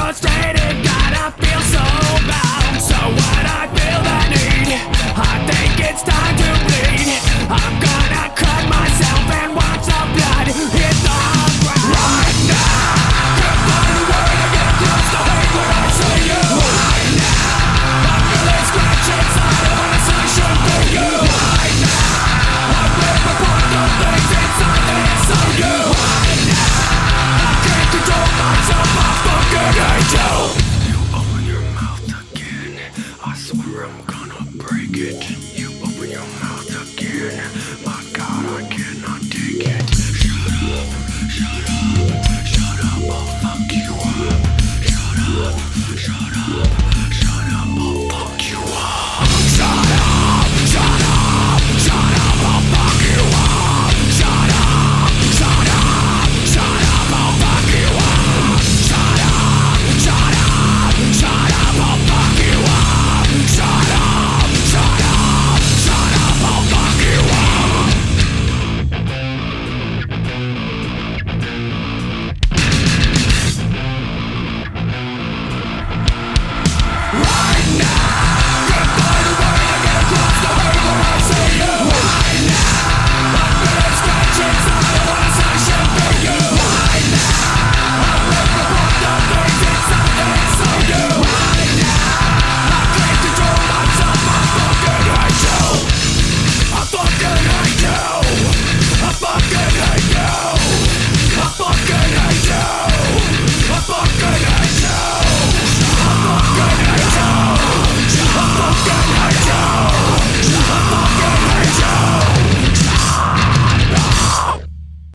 frustrated, gotta feel so bound. So what I feel the need, I think it's time to bleed. I'm gonna cut myself and watch the blood hit the ground. Right now, can't find a way to get close to hate when I see you. Right now, I'm feeling scratch inside of a session for you. Right now, I'm ripping apart the things inside that it's so you. Right now, I can't control myself, I fucking hate you. You open your mouth again, I swear I'm gonna break it. You open your mouth again, my God, I cannot take it. Shut up, shut up, shut up, I'll fuck you up. Shut up, shut up.